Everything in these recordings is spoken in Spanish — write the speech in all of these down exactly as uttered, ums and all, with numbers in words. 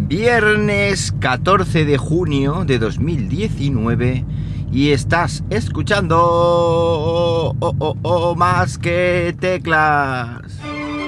Viernes catorce de junio de dos mil diecinueve y estás escuchando oh, oh, oh, oh, Más que Teclas.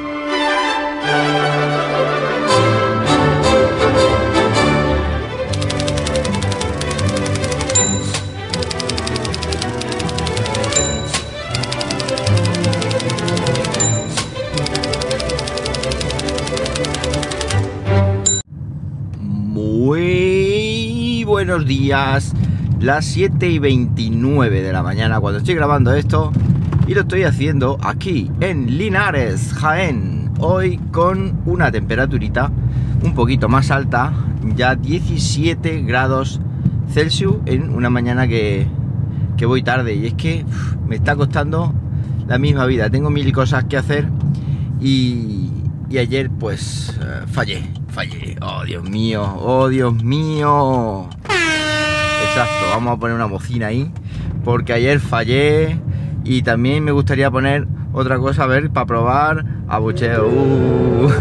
Muy buenos días, las siete y veintinueve de la mañana cuando estoy grabando esto y lo estoy haciendo aquí en Linares, Jaén, hoy con una temperaturita un poquito más alta, ya diecisiete grados Celsius en una mañana que, que voy tarde y es que uf, me está costando la misma vida, tengo mil cosas que hacer y, y ayer pues uh, fallé. Fallé, oh Dios mío, oh Dios mío. Exacto, vamos a poner una bocina ahí, porque ayer fallé y también me gustaría poner otra cosa, a ver, para probar abucheo. Uh.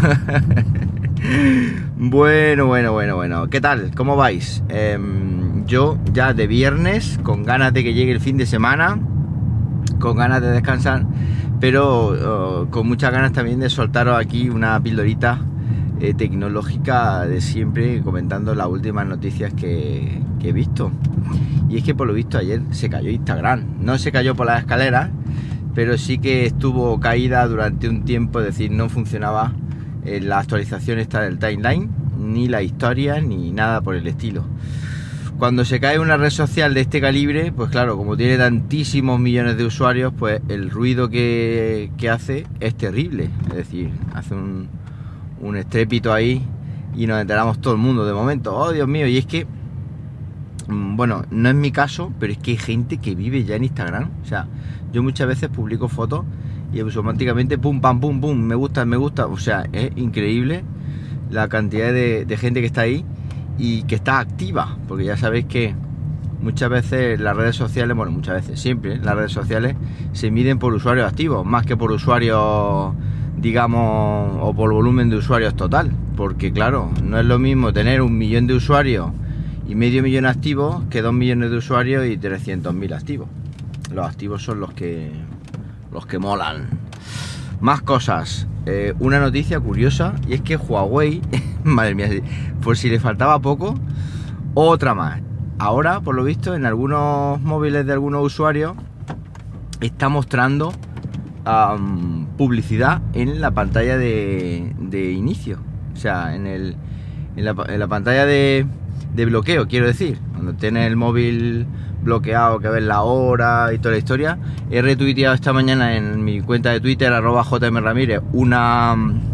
Bueno, bueno, bueno, bueno. ¿Qué tal? ¿Cómo vais? Eh, yo ya de viernes, con ganas de que llegue el fin de semana, con ganas de descansar, pero uh, con muchas ganas también de soltaros aquí una pildorita Eh, tecnológica de siempre, comentando las últimas noticias que, que he visto. Y es que por lo visto ayer se cayó Instagram. No se cayó por las escaleras, pero sí que estuvo caída durante un tiempo, es decir, no funcionaba eh, la actualización esta del timeline, ni la historia, ni nada por el estilo. Cuando se cae una red social de este calibre, pues claro, como tiene tantísimos millones de usuarios, pues el ruido que, que hace es terrible. Es decir, hace un un estrépito ahí y nos enteramos todo el mundo de momento. Oh Dios mío, y es que bueno, no es mi caso, pero es que hay gente que vive ya en Instagram. O sea, yo muchas veces publico fotos y automáticamente pum, pam, pum, pum, me gusta, me gusta. O sea, es increíble la cantidad de, de gente que está ahí y que está activa, porque ya sabéis que muchas veces las redes sociales, bueno, muchas veces, siempre las redes sociales se miden por usuarios activos, más que por usuarios, digamos, o por volumen de usuarios total, porque claro, no es lo mismo tener un millón de usuarios y medio millón activos que dos millones de usuarios y trescientos mil activos. Los activos son los que los que molan. Más cosas, eh, una noticia curiosa, y es que Huawei, madre mía, por si le faltaba poco, otra más. Ahora, por lo visto, en algunos móviles de algunos usuarios está mostrando Um, publicidad en la pantalla de, de inicio, o sea, en, el, en, la, en la pantalla de, de bloqueo, quiero decir, cuando tienes el móvil bloqueado, que ves la hora y toda la historia. He retuiteado esta mañana en mi cuenta de Twitter, arroba jmramírez, una,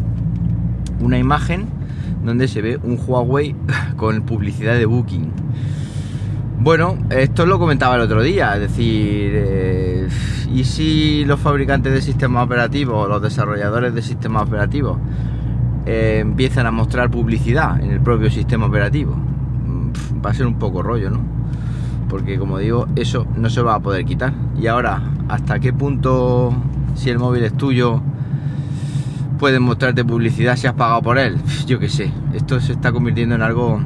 una imagen donde se ve un Huawei con publicidad de Booking. Bueno, esto lo comentaba el otro día, es decir, eh, ¿y si los fabricantes de sistemas operativos o los desarrolladores de sistemas operativos eh, empiezan a mostrar publicidad en el propio sistema operativo? Va a ser un poco rollo, ¿no? Porque, como digo, eso no se va a poder quitar. Y ahora, ¿hasta qué punto, si el móvil es tuyo, pueden mostrarte publicidad si has pagado por él? Yo qué sé, esto se está convirtiendo en algo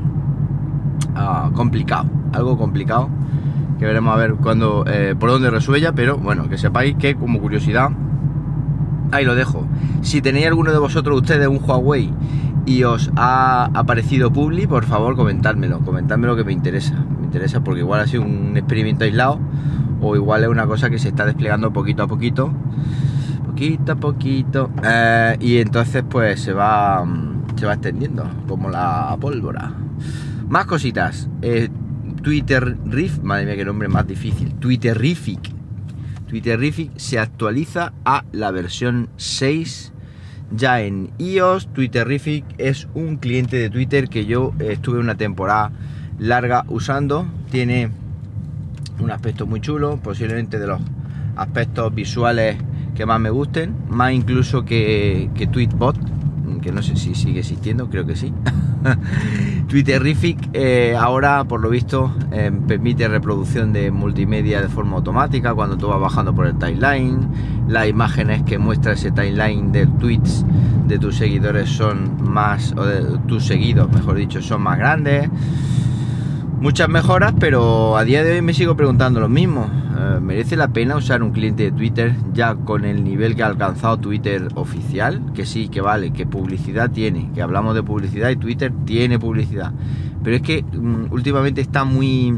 uh, complicado. Algo complicado, que veremos a ver cuando, eh, por dónde resuella, pero bueno, que sepáis que, como curiosidad, ahí lo dejo. Si tenéis alguno de vosotros, ustedes, un Huawei y os ha aparecido Publi, por favor comentádmelo, comentádmelo que me interesa, me interesa porque igual ha sido un experimento aislado o igual es una cosa que se está desplegando poquito a poquito, poquito a poquito, eh, y entonces pues se va, se va extendiendo como la pólvora. Más cositas. eh, Twitterrific, madre mía, qué nombre más difícil. Twitterrific. Twitterrific se actualiza a la versión seis ya en iOS. Twitterrific es un cliente de Twitter que yo estuve una temporada larga usando. Tiene un aspecto muy chulo, posiblemente de los aspectos visuales que más me gusten, más incluso que, que Tweetbot, que no sé si sigue existiendo, creo que sí. Twitterrific eh, ahora, por lo visto, eh, permite reproducción de multimedia de forma automática cuando tú vas bajando por el timeline. Las imágenes que muestra ese timeline de tweets de tus seguidores son más, o de tus seguidos, mejor dicho, son más grandes. Muchas mejoras, pero a día de hoy me sigo preguntando lo mismo. Eh, ¿Merece la pena usar un cliente de Twitter ya con el nivel que ha alcanzado Twitter oficial? Que sí, que vale, que publicidad tiene, que hablamos de publicidad y Twitter tiene publicidad. Pero es que um, últimamente está muy,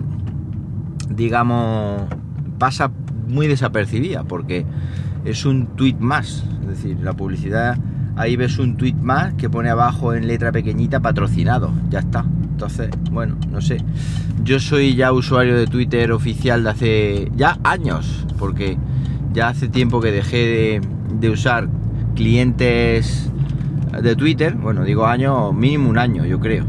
digamos, pasa muy desapercibida porque es un tweet más. Es decir, la publicidad, ahí ves un tweet más que pone abajo en letra pequeñita patrocinado, ya está. Entonces, bueno, no sé. Yo soy ya usuario de Twitter oficial de hace ya años, porque ya hace tiempo que dejé de, de usar clientes de Twitter. Bueno, digo años, mínimo un año, yo creo.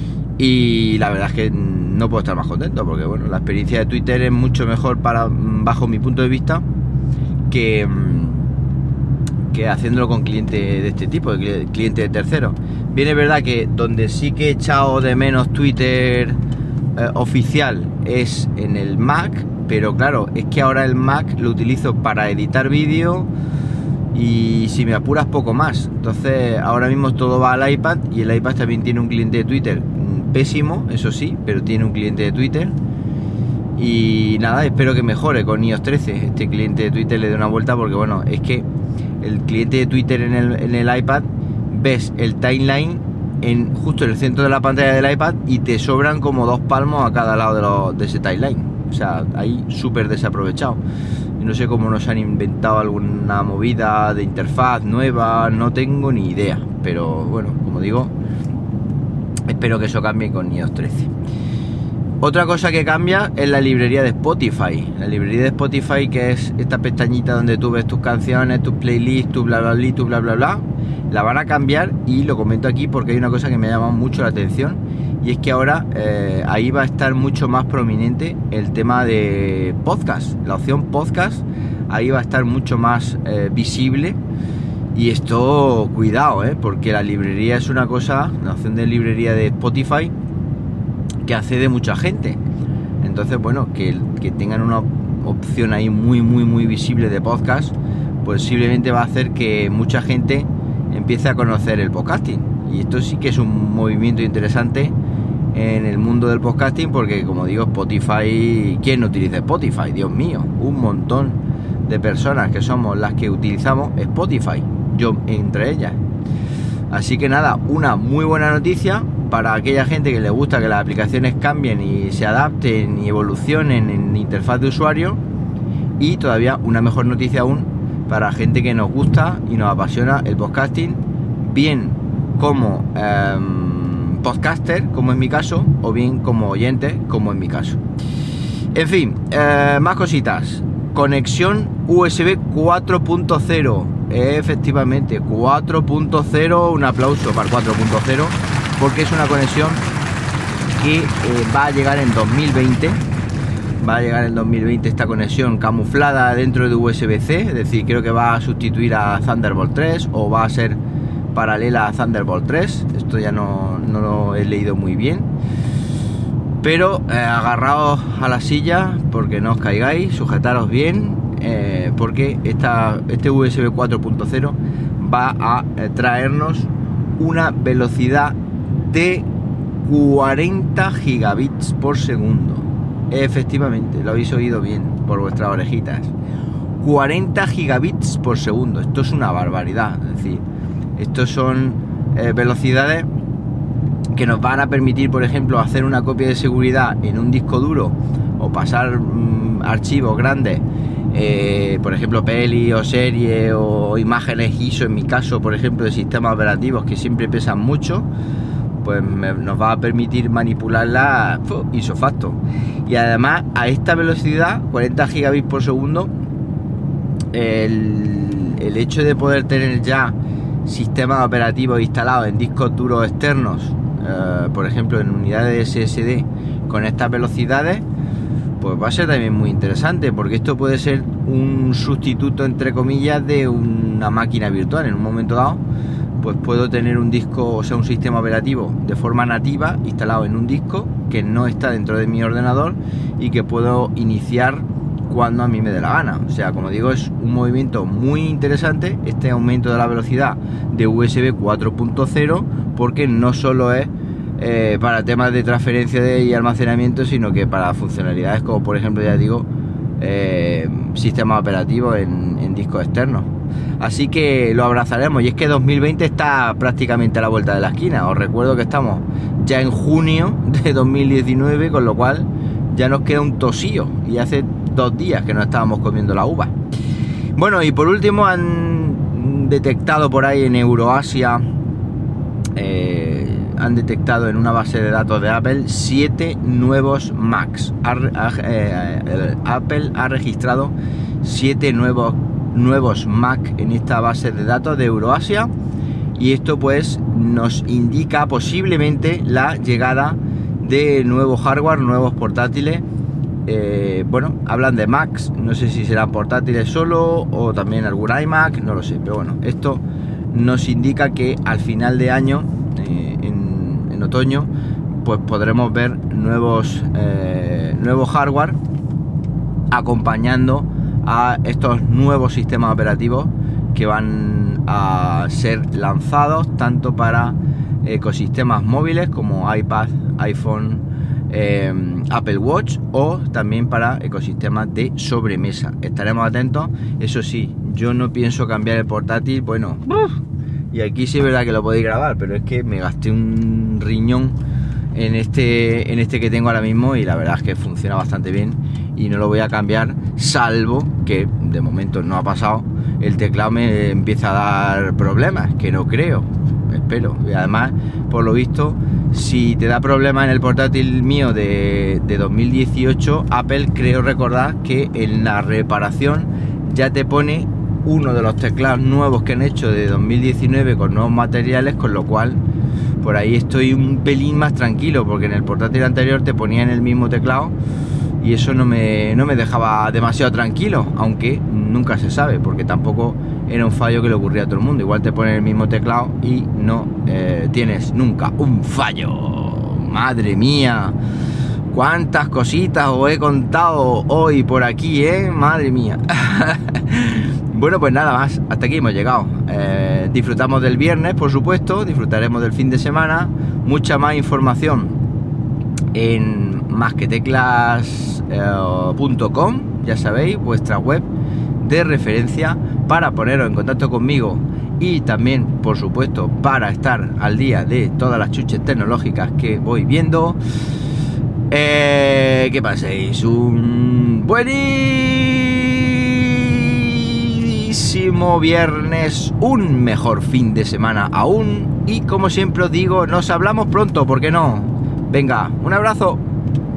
Y la verdad es que no puedo estar más contento, porque bueno, la experiencia de Twitter es mucho mejor para, bajo mi punto de vista, que, que haciéndolo con clientes de este tipo, de clientes de terceros. Bien, es verdad que donde sí que he echado de menos Twitter eh, oficial es en el Mac, pero claro, es que ahora el Mac lo utilizo para editar vídeo y si me apuras poco más. Entonces ahora mismo todo va al iPad y el iPad también tiene un cliente de Twitter pésimo, eso sí, pero tiene un cliente de Twitter. Y nada, espero que mejore con i o ese trece. Este cliente de Twitter le dé una vuelta porque bueno, es que el cliente de Twitter en el, en el iPad, ves el timeline en justo en el centro de la pantalla del iPad y te sobran como dos palmos a cada lado de, lo, de ese timeline. O sea, ahí súper desaprovechado. Y no sé cómo nos han inventado alguna movida de interfaz nueva, no tengo ni idea. Pero bueno, como digo, espero que eso cambie con i o ese trece. Otra cosa que cambia es la librería de Spotify. La librería de Spotify, que es esta pestañita donde tú ves tus canciones, tus playlists, tu bla bla bla, tu bla bla bla. La van a cambiar y lo comento aquí porque hay una cosa que me ha llamado mucho la atención, y es que ahora eh, ahí va a estar mucho más prominente el tema de podcast. La opción podcast ahí va a estar mucho más eh, visible. Y esto, cuidado, eh, porque la librería es una cosa, la opción de librería de Spotify, que accede mucha gente. Entonces, bueno, que, que tengan una opción ahí muy, muy, muy visible de podcast, posiblemente va a hacer que mucha gente empiece a conocer el podcasting. Y esto sí que es un movimiento interesante en el mundo del podcasting, porque como digo, Spotify, ¿quién no utiliza Spotify? Dios mío, un montón de personas que somos las que utilizamos Spotify, yo entre ellas. Así que nada, una muy buena noticia para aquella gente que le gusta que las aplicaciones cambien y se adapten y evolucionen en interfaz de usuario, y todavía una mejor noticia aún para gente que nos gusta y nos apasiona el podcasting, bien como eh, podcaster, como en mi caso, o bien como oyente, como en mi caso. En fin, eh, más cositas. Conexión U S B cuatro punto cero. Efectivamente, cuatro punto cero, un aplauso para el cuatro punto cero, porque es una conexión que eh, va a llegar en dos mil veinte. Va a llegar en dos mil veinte esta conexión camuflada dentro de U S B C, es decir, creo que va a sustituir a Thunderbolt tres o va a ser paralela a Thunderbolt tres. Esto ya no, no lo he leído muy bien, pero eh, agarraos a la silla porque no os caigáis, sujetaros bien, eh, porque esta, este U S B cuatro punto cero va a eh, traernos una velocidad de cuarenta gigabits por segundo. Efectivamente, lo habéis oído bien por vuestras orejitas. cuarenta gigabits por segundo. Esto es una barbaridad. Es decir, estos son eh, velocidades que nos van a permitir, por ejemplo, hacer una copia de seguridad en un disco duro o pasar mmm, archivos grandes, eh, por ejemplo, peli o serie o imágenes I S O, en mi caso, por ejemplo, de sistemas operativos que siempre pesan mucho. Pues me, nos va a permitir manipularla ipso facto. Y además, a esta velocidad, cuarenta gigabits por segundo, el, el hecho de poder tener ya sistemas operativos instalados en discos duros externos, eh, por ejemplo en unidades de S S D con estas velocidades, pues va a ser también muy interesante, porque esto puede ser un sustituto, entre comillas, de una máquina virtual en un momento dado. pues puedo tener un disco, o sea, un sistema operativo de forma nativa instalado en un disco que no está dentro de mi ordenador y que puedo iniciar cuando a mí me dé la gana. O sea, como digo, es un movimiento muy interesante este aumento de la velocidad de U S B cuatro punto cero, porque no solo es eh, para temas de transferencia de, y almacenamiento, sino que para funcionalidades como, por ejemplo, ya digo, eh, sistemas operativos en, en discos externos. Así que lo abrazaremos. Y es que dos mil veinte está prácticamente a la vuelta de la esquina. Os recuerdo que estamos ya en junio de dos mil diecinueve, con lo cual ya nos queda un tosío, y hace dos días que no estábamos comiendo la uva. Bueno, y por último han detectado por ahí en Euroasia, eh, han detectado en una base de datos de Apple siete nuevos Macs. Ha, ha, eh, Apple ha registrado siete nuevos nuevos Mac en esta base de datos de Euroasia, y esto pues nos indica posiblemente la llegada de nuevo hardware, nuevos portátiles. Eh, bueno, hablan de Macs, no sé si serán portátiles solo o también algún iMac, no lo sé, pero bueno, esto nos indica que al final de año, eh, en, en otoño, pues podremos ver nuevos eh, nuevo hardware acompañando a estos nuevos sistemas operativos que van a ser lanzados tanto para ecosistemas móviles como iPad, iPhone, eh, Apple Watch, o también para ecosistemas de sobremesa. Estaremos atentos. Eso sí, yo no pienso cambiar el portátil. Bueno, y aquí sí es verdad que lo podéis grabar, pero es que me gasté un riñón en este en este que tengo ahora mismo, y la verdad es que funciona bastante bien y no lo voy a cambiar, salvo que de momento no ha pasado, el teclado me empieza a dar problemas, que no creo, espero. Y además, por lo visto, si te da problemas en el portátil mío de, de dos mil dieciocho, Apple, creo recordar que en la reparación ya te pone uno de los teclados nuevos que han hecho de dos mil diecinueve con nuevos materiales, con lo cual por ahí estoy un pelín más tranquilo, porque en el portátil anterior te ponían el mismo teclado y eso no me, no me dejaba demasiado tranquilo, aunque nunca se sabe, porque tampoco era un fallo que le ocurría a todo el mundo. Igual te ponen el mismo teclado y no eh, tienes nunca un fallo. Madre mía, cuántas cositas os he contado hoy por aquí, ¿eh? Madre mía. Bueno, pues nada más, hasta aquí hemos llegado. Eh, disfrutamos del viernes, por supuesto, disfrutaremos del fin de semana. Mucha más información en más que teclas punto com, ya sabéis, vuestra web de referencia para poneros en contacto conmigo, y también, por supuesto, para estar al día de todas las chuches tecnológicas que voy viendo. Eh, que paséis un buenísimo viernes, un mejor fin de semana aún, y como siempre os digo, nos hablamos pronto, ¿por qué no? Venga, un abrazo.